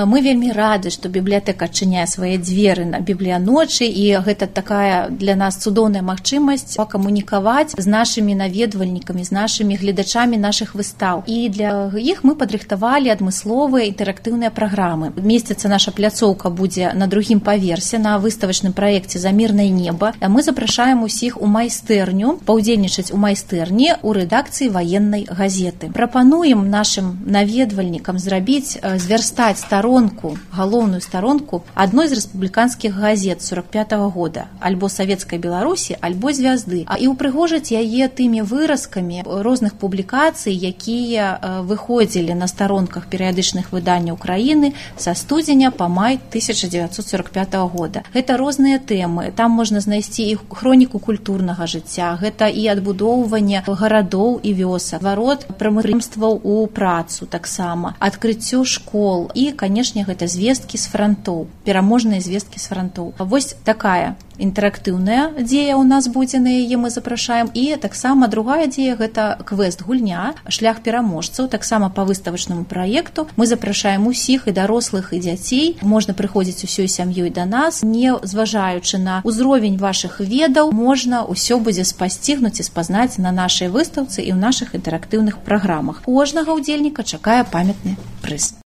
Мы вельмі рады, што бібліятэка адчыняе свае дзверы на бібліяночы, і гэта такая для нас цудоўная магчымасць пакамунікаваць з нашымі наведвальнікамі, з нашымі гледачамі нашых выстаў. І для іх мы падрыхтавалі адмысловыя інтэрактыўныя праграмы. Месціцца наша пляцоўка будзе на другім паверсе на выставачным праекце «Замірнае неба». Мы запрашаем усіх у майстэрню, паўдзельнічаць у майстэрні ў рэдакцыі ваеннай газеты. Прапануем нашым наведвальнікам звярстаць старонку, галоўную старонку адной з рэспубліканскіх газет 45-го года, альбо Савецкай Беларусі, альбо Звязды, і ўпрыгожаць яе тымі выразкамі розных публікацый, якія выходзілі на старонках перыядычных выданняў краіны са студзеня па май 1945 года. Гэта розныя тэмы. Там можна знайсці і хроніку культурнага жыцця, гэта і адбудоўванне гарадоў і вёсак, зварот прамысловстваў у працу таксама, адкрыццё школ і, канешне, гэта звесткі з франтоў, пераможныя звесткі з франтоў. Вось такая інтэрактыўная дзея ў нас будзе, на яе мы запрашаем. І таксама другая дзея — гэта квест-гульня «Шлях пераможцаў», таксама па выставачнаму праекту. Мы запрашаем усіх, і дарослых, і дзяцей. Можна прыходзіць усёй сям'ёй да нас. Не зважаючы на ўзровень вашых ведаў, можна ўсё будзе спасцігнуць і спазнаць на нашай выстаўцы і ў нашых інтэрактыўных праграмах. Кожнага ўдзельніка чакае памятны прыз.